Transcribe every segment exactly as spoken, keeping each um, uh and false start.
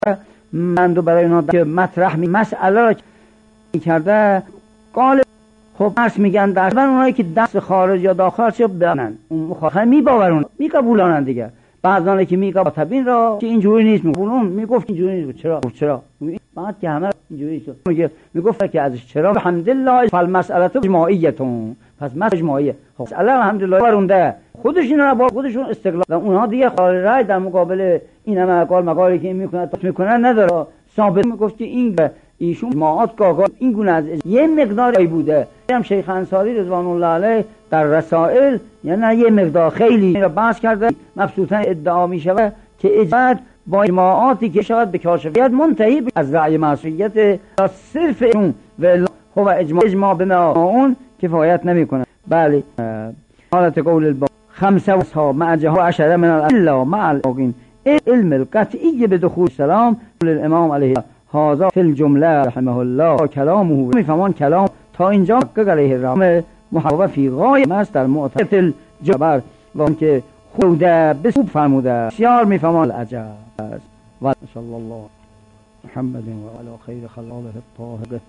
من دو برای اونا که مطرح می مسئله را کرده قال خب درس میگن درس من اونایی که دست خارج یا داخل چه بنن اون مخاطب میباورن میقبولانن دیگه. بعضی که میقبولن را که اینجوری نیست میگفتن میگفت اینجوری نیست. چرا چرا بعد که همه اینجوری شد میگه میگفت که ازش چرا الحمدلله فالمساله اجماعیتون پس مسئله اجماعیه. خب مسئله الحمدلله ورونده خودشون را با خودشون استقلال اونها دیگه خارج رای در مقابل این همه اقوال مقالی که میکنن میکنن نداره. ثابت میگفت که این ایشون جماعات گاگا این گونه از یه مقداری بوده. هم شیخ انصاری رضوان الله علیه در رسائل یعنی یه مقدار خیلی را بحث کرده مبسوطا ادعا میشود که اجماع با جماعاتی که شاید به کاشفیت منتهی از رأی معصومیت صرف اون و هو اجماع اجماع به اون کفایت نمیکنه. بله حالت قول البا خمسه و مع جهه عشره من الا مع الاقین علم القطعی به دخول سلام الامام علیه هذا فی الجمله رحمه الله کلامه میفهمان کلام تا اینجا که علیه الرحمه محبوب فی غایه است در معتقد الجبر و اون که خوده بسوب فرموده بسیار میفهمان العجب و صلی الله محمد و علی خیر خلقه الطاهره.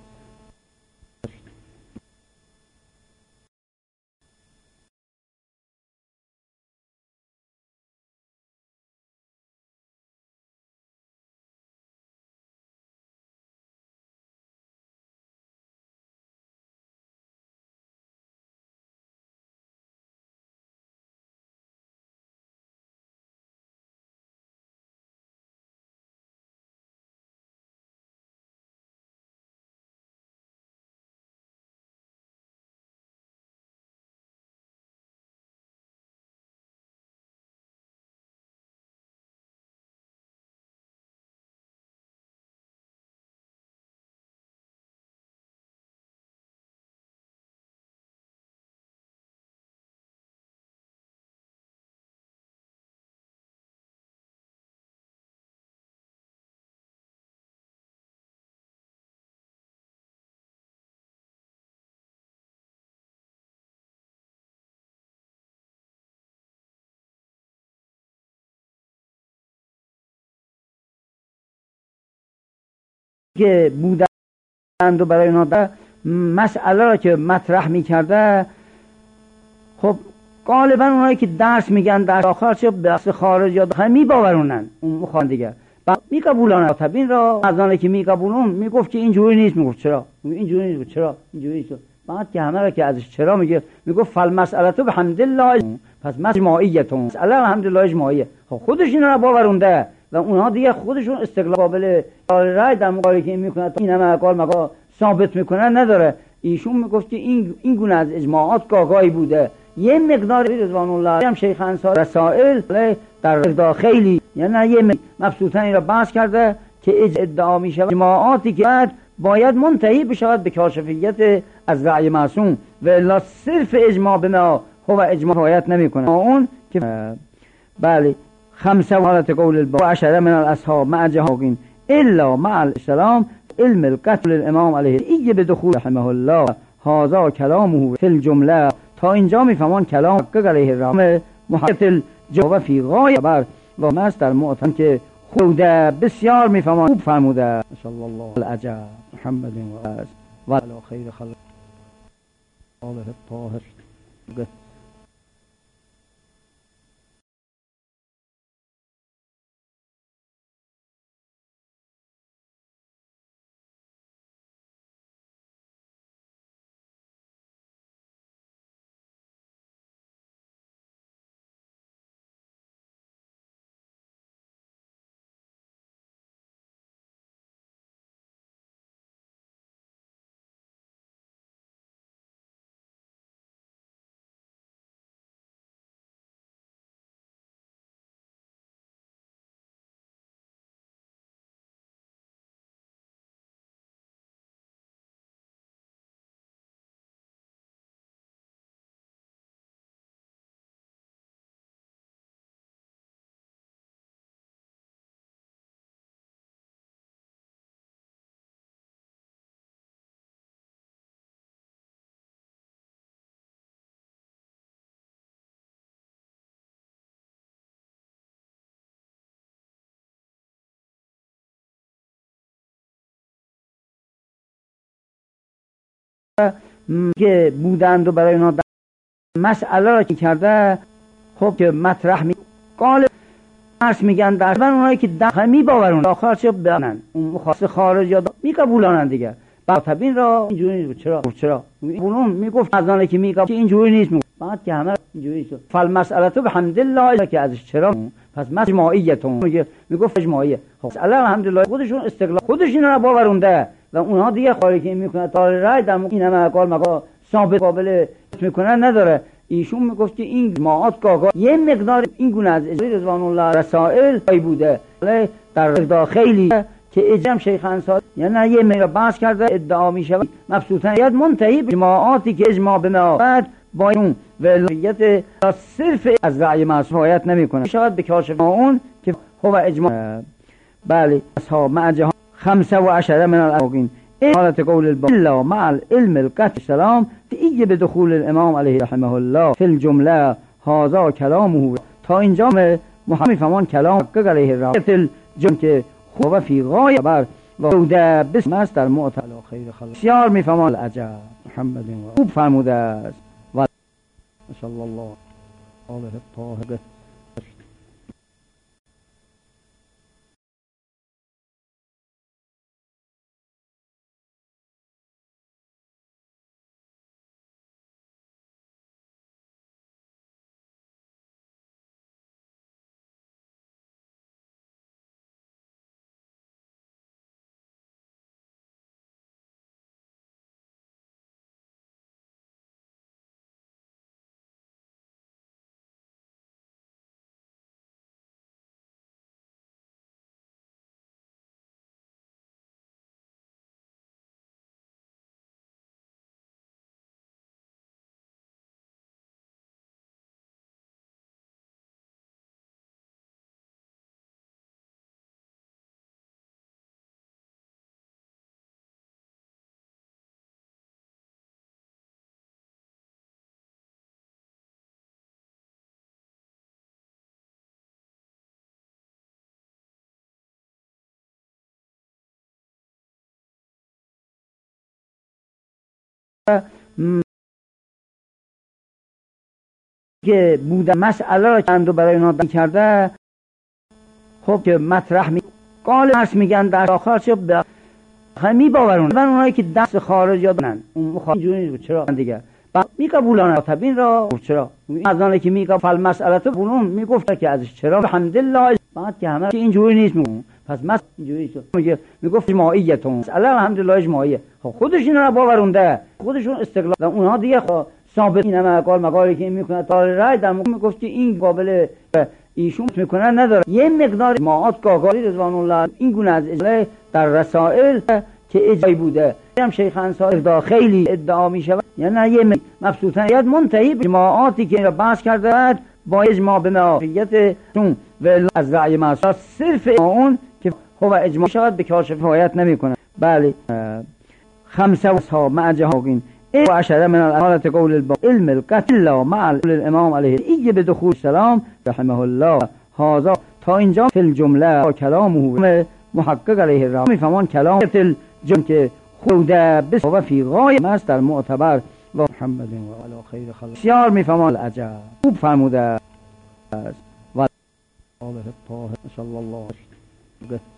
که بودند و برای اونا مسئله را که مطرح میکرده خب غالبا اونایی که درس میگن در آخر چه بحث خارج یا داخل میباورونن اون مخوان دیگه میقبولانن تبین را از که میقبولون میگفت که اینجوری نیست میگفت چرا اینجوری نیست چرا اینجوری نیست بعد که همه را که ازش چرا میگه میگفت فالمساله بحمدالله پس اجماعیتون مسئله الحمدلله اجماعیه. خب خودشون را باورونده و اونها دیگه خودشون استقلال قابل رای در مقابل که میکنن این همه اقوال مقال ثابت میکنن نداره. ایشون میگفت که این این گونه از اجماعات گاگایی بوده یه مقدار رضوان الله هم شیخ انصاری رسائل در مقدار خیلی یعنی یه مبسوطا این را بحث کرده که ادعا میشه جماعاتی که بعد باید منتهی بشود به کاشفیت از رأی معصوم و الا صرف اجماع به ما هو اجماع کفایت نمیکنه اون که بله خمسه حالت قول البا عشره من الاصحاب مع جهاقین الا مع الاسلام علم القتل الامام علیه ایه به دخول رحمه الله هذا کلامه فی الجمله تا اینجا میفهمان کلام که علیه الرحمه محقق الجواب فی غایه بر و مست در معتن که خوده بسیار میفهمان خوب فرموده صلی الله العجب محمد و علی خیر خلقه الطاهره. که بودند و برای اونا مسئله را که کرده خب که مطرح می قال درس میگن درس من اونایی که دخل می باورن آخر چه بنن اون مخاص خارج یا میقبولانن دیگه بعد را اینجوری نیست. چرا چرا اون میگفت از آنه که میگفت که اینجوری نیست میگفت بعد که همه اینجوری شد فالمسئله تو بحمدالله که ازش چرا پس مجموعیتون میگه میگفت مجموعیه خب مسئله الحمدلله خودشون استقلال خودش اینا رو باورونده و اونها دیگه خارجی که میکنه تا رای در این همه اقوال مقا ثابت قابل میکنن نداره. ایشون میگفت که این جماعات گاگا یه مقدار این گونه از اجازه رضوان الله رسائل ای بوده در داخلی که اجرام شیخ انصاری یعنی نه یه مقدار بحث کرده ادعا میشه مبسوطن یاد منتهی به جماعاتی که اجماع به معافت با اون ولایت صرف از رأی معصومیت نمیکنه شاید به کاشف اون که هو اجماع بله اصحاب معجه خمسه و عشره من الاوقین حالت قول الباب الا مع العلم القطع السلام فیه به دخول الامام علیه رحمه الله فی الجمله هذا کلامه تا اینجا محمد فهمان کلام حقق علیه الرحمه الجمله که خوب فی غایه بر و ده بسم است در معتل خیر خلق بسیار میفهمان العجب محمد و خوب فرموده است و صلی الله علیه الطاهر که بوده مسئله را چند و برای اونا کرده خب که مطرح می قال درس میگن در آخر چه می باورون من اونایی که دست خارج یا دنن اون مخاطب چرا دیگه بعد میقبولن تبین را چرا از آنه که میگه فالمسئله تو اون میگفت که ازش چرا الحمدلله بعد که همه اینجوری نیست میگن پس مس اینجوری شد میگه میگفت جماعیتون مسئله الحمدلله جماعیه خب خودش اینا رو باورونده خودشون استقلال و اونها دیگه خب ثابت این همه اقوال مقالی که این میکنه تا رای در میگفت که این قابل ایشون میکنن نداره یه مقدار جماعات گاگاری رضوان الله این گونه از اجازه در رسائل که اجایی بوده هم شیخ انصاری داخلی ادعا میشه یعنی نه یه مبسوطن یاد منتهی به جماعاتی که بحث کرده با اجماع به معافیت چون و از رأی معصوم صرف اون که هو اجماع شاید به کاشف هایت نمیکنه بله خمسه و اصحاب معجه هاگین و عشره من الحالت قول الباب علم القطع الا مع الامام علیه ایه به دخول سلام رحمه الله هذا تا اینجا فی الجمله کلامه محقق علیه الرحمه میفهمان کلام فی الجمله که خوده بس و فی غایه است در معتبر و محمد و علی خیر خلق بسیار میفهمان العجب خوب فرموده است و آله الطاهر صلی الله علیه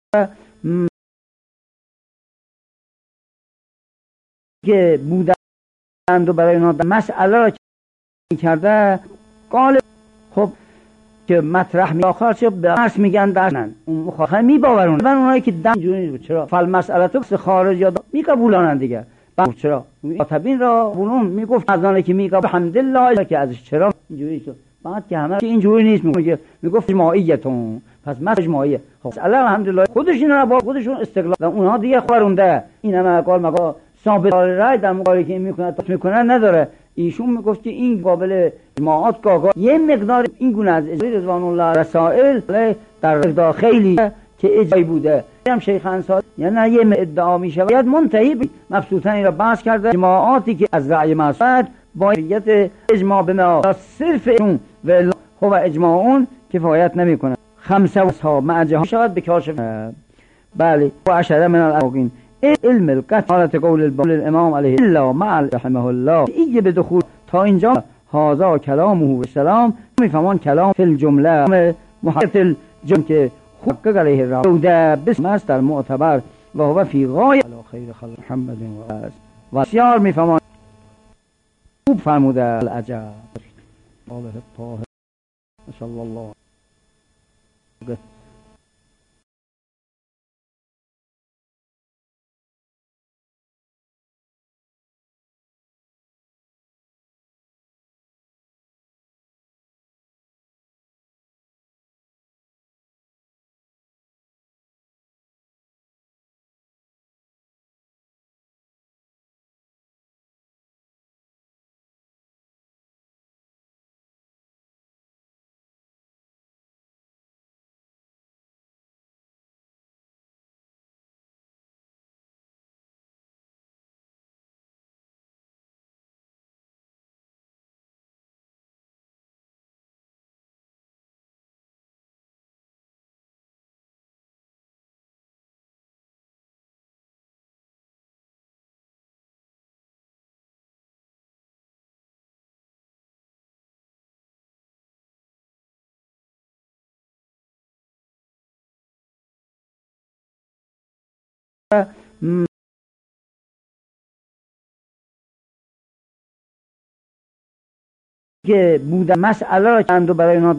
که بودند و برای اونا مسئله را که کرده قالب خب که مطرح می آخر چه درس میگن درنن اون مخاطب میباورون من اونایی که دم جوری چرا فل مسئله تو خارج یا میقبولانن دیگه چرا مخاطبین را بولون میگفت از آنه که میگفت الحمدلله که ازش چرا اینجوری شد بعد که همه اینجوری نیست میگه میگفت اجماعیتون پس مسئله اجماعیه خب الحمدلله خودشون را با خودشون استقلال اونها دیگه خورونده این همه قال مگا ثابت رای در مقابل که این میکنه تا میکنه نداره ایشون میگفت که این قابل اجماعات گاگا یه مقدار این گونه از اجازه رضوان الله رسائل در مقدار خیلی که اجایی بوده هم شیخ انصاری یعنی نه یه ادعا میشه باید منتهی مبسوطن این را بحث کرده اجماعاتی که از رأی مسعود با نیت اجماع به ما صرف اون و هو اجماعون کفایت نمیکنه خمسه اصحاب مع جهان شود به کاشف بله و عشره من الاقین علم القطع حالت قول الامام علیه الا مع رحمه الله ایه به دخول تا اینجا هذا کلامه و سلام میفهمان کلام فی الجمله محقق الجمله که حقق علیه را ده بسم است در معتبر و هو فی غایه علی خیر خلق محمد و بسیار میفهمان خوب فرموده العجب آله الطاهر صلی الله که بوده مسئله را چند برای اونا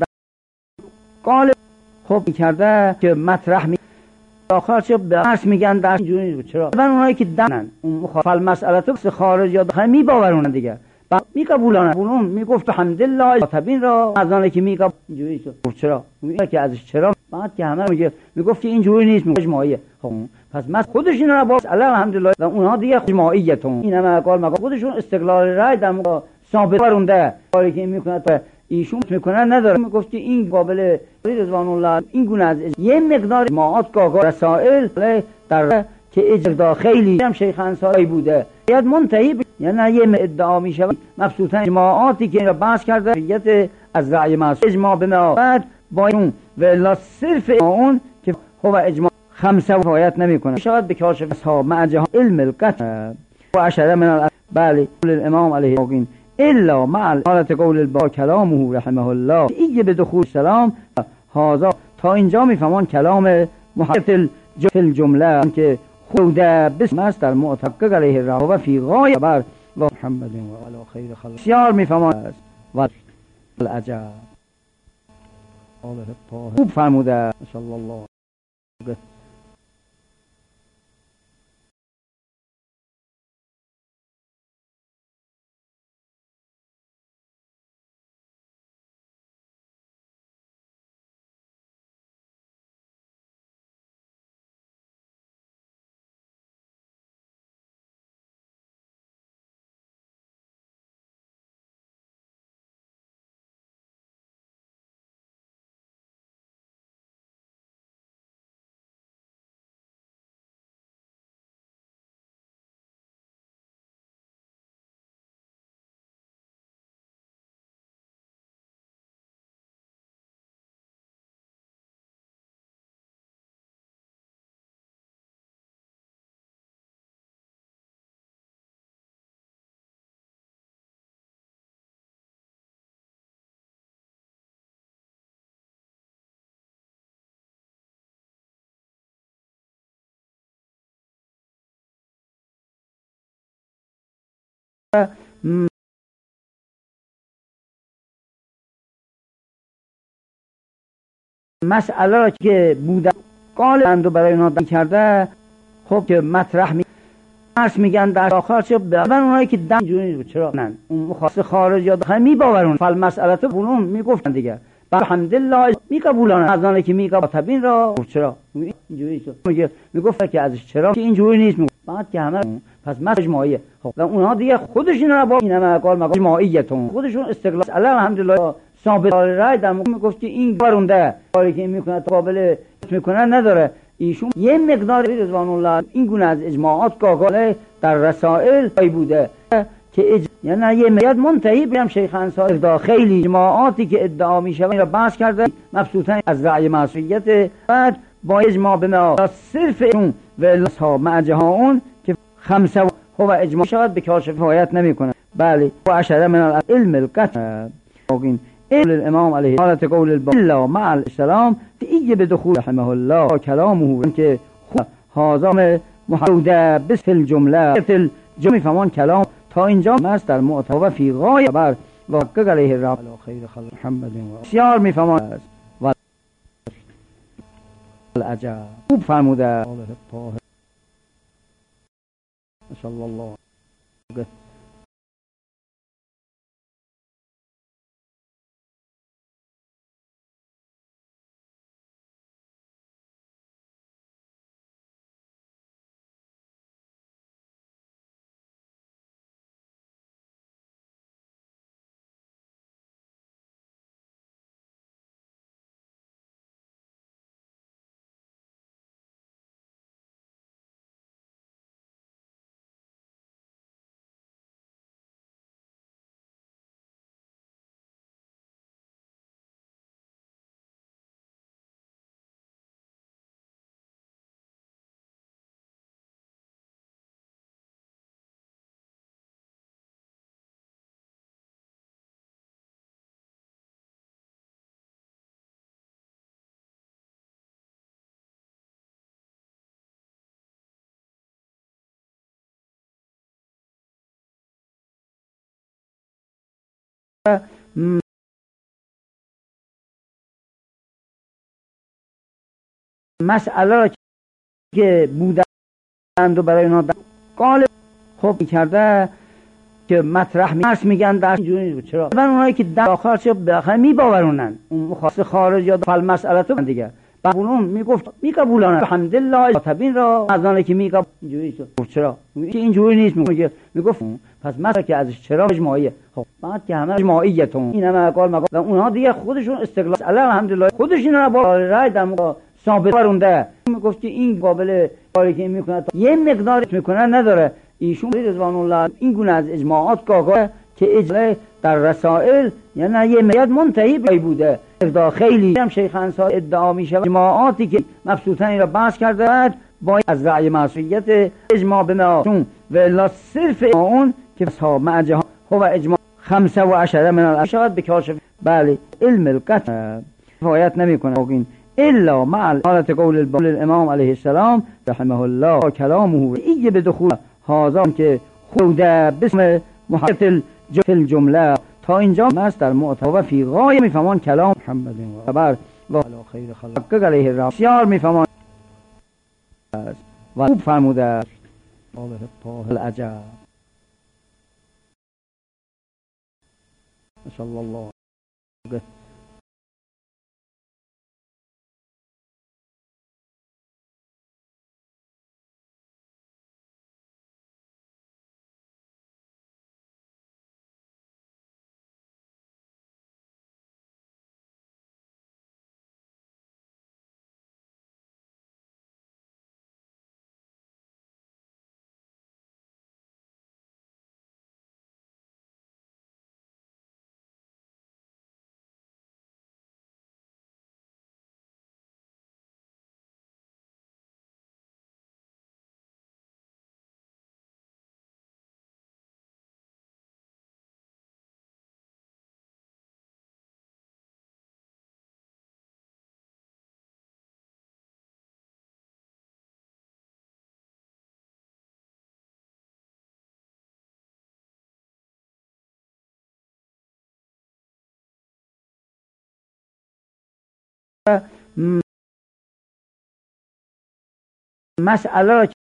قالب خب کرده که مطرح می آخر چه درس میگن درس اینجوری چرا من اونایی که دنن اون مخالف مسئله تو خارج یا داخل میباورونن دیگه میقبولانن بولون میگفت الحمدلله مخاطبین را از آنه که میگفت اینجوری شد چرا میگه که ازش چرا بعد که همه میگه میگفت که اینجوری نیست اجماعیه خب پس من خودشون را با الحمدلله و اونها دیگه اجماعیتون این همه قال مگا خودشون استقلال رای در مقابل ثابت ورونده کاری که میکنه ایشون میکنه نداره میگفت که این قابل رضوان الله این گونه از یه مقدار اجماعات گاگا رسائل در که اجدا خیلی هم شیخ انصاری بوده باید منتهی یعنی نه یه ادعا میشه مبسوطا اجماعاتی که را بحث کرده نیت از رأی مسعود اجماع به ما بعد با اون و الا صرف اون که هو اجماع خمسه کفایت نمیکنه شاید به کاشف اصحاب مع جهان علم القطع و عشره من بله الامام علیه السلام الا مع حالت قول البا کلامه رحمه الله ایه به دخول سلام هذا تا اینجا میفهمان کلام محقق الجمله که خود بسم است در معتقد علیه را و فی غایه بر و محمد و علی خیر خلق بسیار میفهمان و العجب آله الطاهر خوب فرموده صلی الله مسئله را که بودن قالبند و برای اونا کرده، خب که مطرح می درس میگن در آخر چه ببن اونایی که دم جوری چرا نه اون مخاص خارج یا داخل میباورون فل مسئله تو اون میگفتن دیگه الحمدلله میقبولن از آنه که میقبولن را چرا اینجوری شد میگه میگفت که ازش چرا که اینجوری نیست میگفت بعد که همه پس مسئله اجماعیه. خب و اونها دیگه خودشون را با این همه قال مقام اجماعیتون خودشون استقلال الحمدلله ثابت رای در موقع میگفت که این برونده کاری که این میکنه قابل میکنه نداره. ایشون یه مقدار رضوان الله این گونه از اجماعات گاگاله در رسائل ای بوده که اج... یعنی یه میاد منتهی برم شیخ انصاری دا خیلی اجماعاتی که ادعا میشه این را بحث کرده مبسوطا از رأی معصویت بعد با اجماع به ما صرف اون و اصحاب معجه اون که خمسه هو اجماع شد به کاشف فایت نمیکنه. بله و عشره من العلم القطع این قول الامام علیه حالت قول البا الا مع السلام فیه بدخول رحمه الله کلامه که هازام محروده بس فی الجمله الجمع فمان کلام تا اینجا مست در معتبر فی غایه بر واقع علیه رب خیر خلق محمد و بسیار میفهمان و العجب خوب فرموده صلی الله مسئله را که بودند و برای اونا قالب خب کرده که مطرح درس میگن در اینجوری چرا ببن اونایی که در آخر چه بالاخره میباورونن اون مخاص خارج یا فل مسئله تو دیگه اون میگفت میقبولن الحمدلله تبین را از آنه که میقبول اینجوری شد چرا که اینجوری نیست میگه میگفت پس مثلا که ازش چرا اجماعیه. خب بعد که همه اجماعیتون این همه قال مقام و اونها دیگه خودشون استقلال الحمدلله خودشون را با رای در موقع ثابت برونده میگفت که این قابل کاری که این میکنه یه مقدار میکنه نداره. ایشون رضوان الله این گونه از اجماعات گاگاه که اجماع در رسائل یعنی یه میاد منتهی ای بوده دا خیلی هم شیخ انصاری ادعا میشه اجماعاتی که مبسوطا این را بحث کرده با از رأی معصویت اجماع به ما و الا صرف اون که اصحاب معجه هو اجماع خمسه و عشره من الاشهاد به کاشف بله علم القطع فایت نمیکنه الا مع حالت قول الامام علیه السلام رحمه الله کلامه ایه بدخول هازام که خوده بسم محقق الجمله تا اینجا مست در معتبر فی غایه میفهمان کلام محمد و بر و خیر خلق علیه رب بسیار میفهمان و خوب فرموده العجب صلی الله مسئله را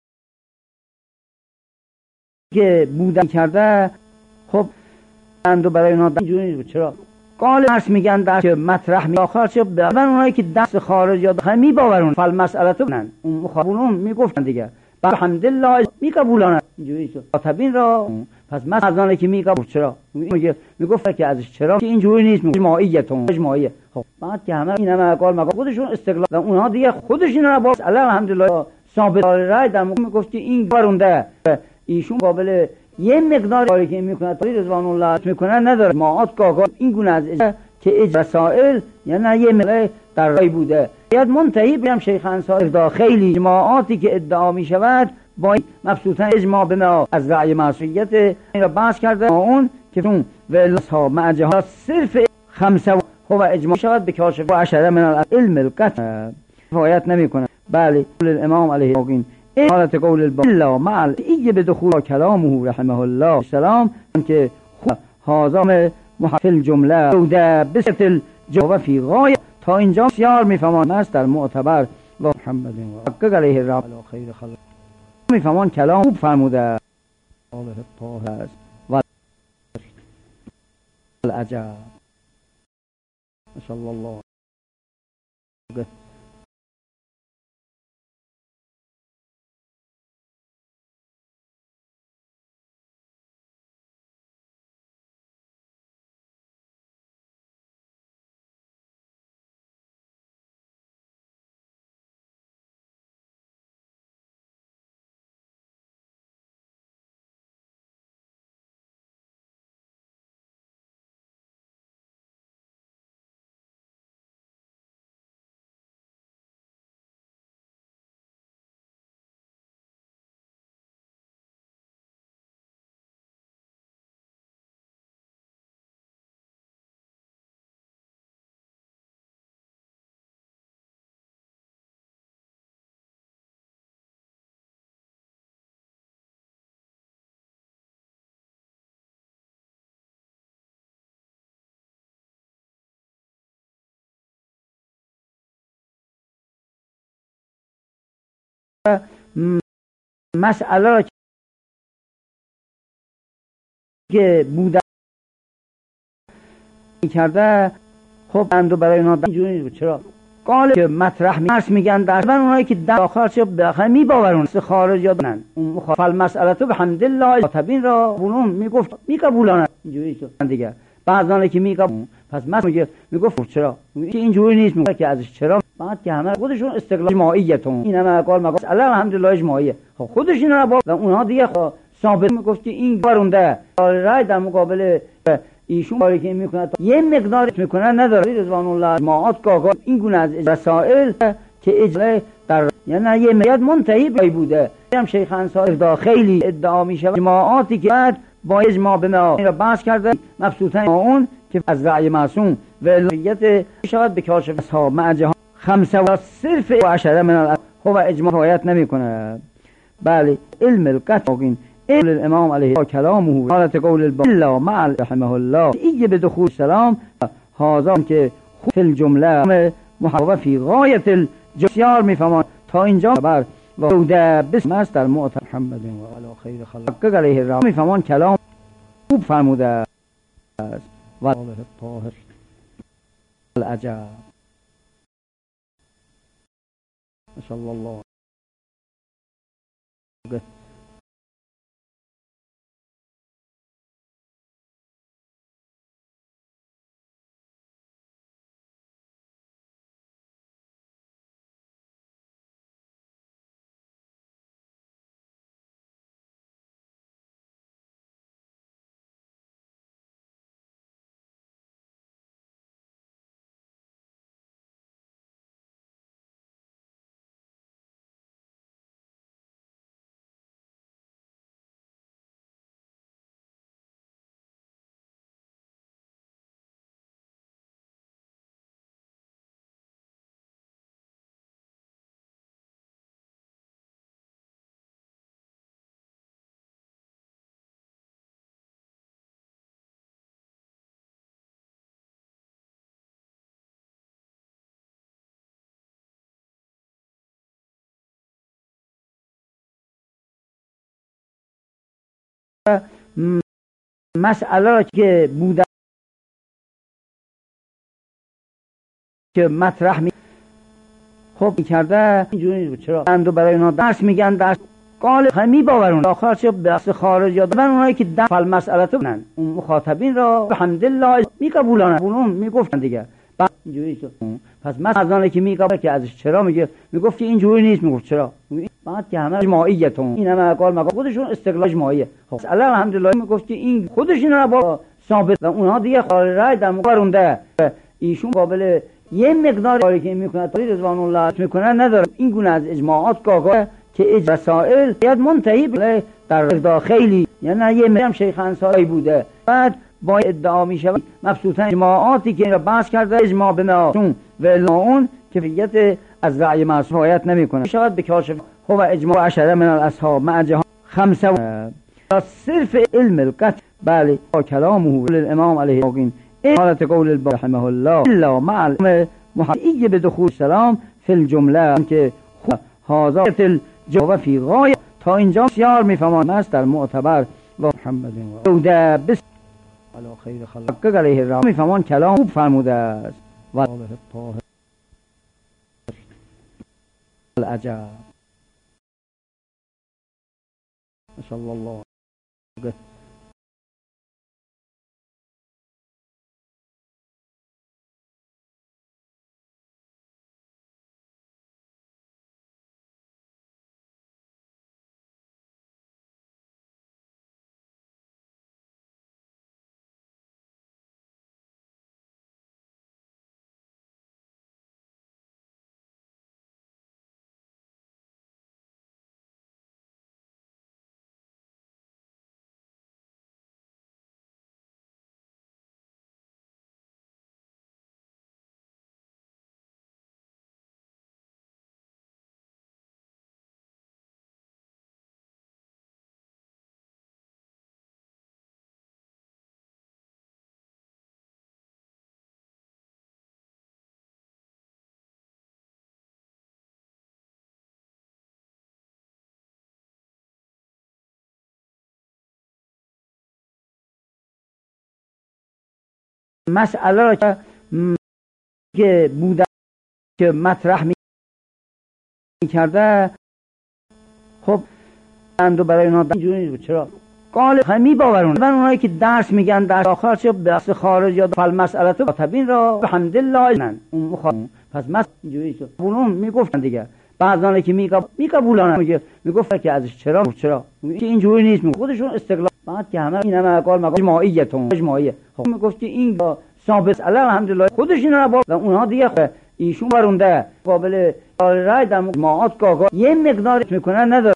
که بودن کرده خب اندو برای اونا اینجوری بود. چرا قال درس میگن در که مطرح می آخر چه ببن اونایی که دست خارج یا داخل میباورون فل مسئله تو بنن اون مخابرون میگفتن دیگه الحمدلله میقبولن اینجوری شد خاطبین را. پس مثلا که میقبول چرا میگه میگفت که ازش چرا که اینجوری نیست اجماعیتون اجماعیه. خب بعد که همه این همه قال مگه خودشون استقلال و اونها دیگه خودشون را با الحمدلله ثابت رای در موقع میگفت که این برونده ایشون قابل یه مقدار کاری که میکنه توی رضوان الله میکنه نداره ماعات گاگا این گونه از اجا که اجرا سائل یعنی یه مقدار در رای بوده یاد منتهی برم شیخ انصاری خیلی جماعاتی که ادعا میشود با مبسوطا اجماع به ما از رأی معصویت این را بحث کرده اون که اون و اصحاب مع جهاد صرف خمسه هو اجماع شود به کاشف و عشره من العلم القطع فایت نمیکنه. بله الامام علیه السلام حالت قول البالا مع الایه به دخول کلامه رحمه الله السلام که حاضم محفل جمله بوده بسط الجواب فی غایه تا اینجا بسیار میفهمان است در معتبر و محمد و حقق علیه الرب علی خیر خلق میفهمان کلام خوب فرموده الله طاهر است و العجب صلی الله مسئله را که بوده کرده خب اندو برای اونا اینجوری بود. چرا قال که مطرح درس میگن در من اونایی که در آخر چه بالاخره میباورون خارج یا دنن اون مخالف مسئله تو الحمدلله خاطبین را اون میگفت میقبولن اینجوری شد دیگه بعضا که میقبول پس مثلا میگفت چرا که اینجوری نیست میگه که ازش چرا بعد که همه خودشون استقلال اجماعیتون این همه قال مگه الحمدلله اجماعیه. خب خودشون را با و اونها دیگه ثابت میگفت که این برونده رای در مقابل ایشون کاری که میکنه یه مقدار میکنه نداره رضوان الله ماعات گاگا این گونه از رسائل که اجرا در یعنی یه میاد منتهی بای بوده هم شیخ انصاری خیلی ادعا میشه جماعاتی که بعد با اجماع به ما این را بحث کرده مبسوطا اون که از رأی معصوم و الهیت شود به کاشف اصحاب مع جهاد خمسه و صرف و عشره من هو اجماع فایت نمیکنه. بله علم القطع علم الامام علیه کلامه حالت قول البالا مع رحمه الله ایه به دخول سلام حاضم که فی الجمله محبه فی غایت الجسیار میفهمان تا اینجا خبر و بوده بسم است در معتبر محمد و علی خیر خلق حقق علیه الرب میفهمان کلام خوب فرموده است و الله طاهر العجب صلی الله مسئله را که بوده که مطرح می خب میکرده اینجوری نیست. چرا اندو برای اونا درس میگن، درس قالب همی باورون آخر چه بحث خارج یاد من اونایی که در فل مسئله بودن اون مخاطبین را الحمدلله میقبولن، اون میگفتن دیگه اینجوری نیست. پس مثلا که میگه که ازش چرا میگه میگفت که اینجوری نیست، میگفت چرا بعد که همه اجماعیتون این همه اقوال مقال خودشون استقلال اجماعیه. خب الحمدلله میگفت که این خودش اینا با ثابت و اونها دیگه خارج رای در مقارنده ایشون قابل یه مقدار کاری که میکنه طوری رضوان الله میکنه نداره. این گونه از اجماعات گاگاه که اجرسائل یاد منتهی به در داخلی یعنی یه مریم شیخ انصاری بوده بعد با ادعا میشه مبسوطن اجماعاتی که را بحث کرده اجماع به معصوم و اون کفیت از رأی معصوم رعایت نمیکنه. شاید به کاشف هو اجماع عشره من الاصحاب مع جهان خمسه و صرف علم القطع بله کلامه للامام علیه السلام حالت قول الباری رحمه الله الا مع العلم محققی به دخول السلام فی الجمله که حاضرت الجواب فی غایه تا اینجا بسیار میفهمان است در معتبر و محمد و دوده بس علی خیر خلق علیه الرحمه میفهمان کلام خوب فرموده است و العجب صلی الله مسئله را که بوده که مطرح میکرده خب اندو برای اونا اینجوری نیست. چرا قالب همی باورون من اونایی که درس میگن در آخر چه بحث خارج یا فل مسئله مخاطبین را الحمدلله اون مخاطب پس مثلا اینجوری نیست. اون میگفتن دیگه بعضی که میقبولن میگه میگفت که ازش چرا چرا که اینجوری نیست، خودشون استقلال بعد که همه این همه اقوال مقال اجماعیتون اجماعیه. خب میگفت که این ثابت الحمدلله خودش اینا با و اونها دیگه ایشون برونده قابل رای در اجماعات گاگاه یه مقدار میکنه نداره.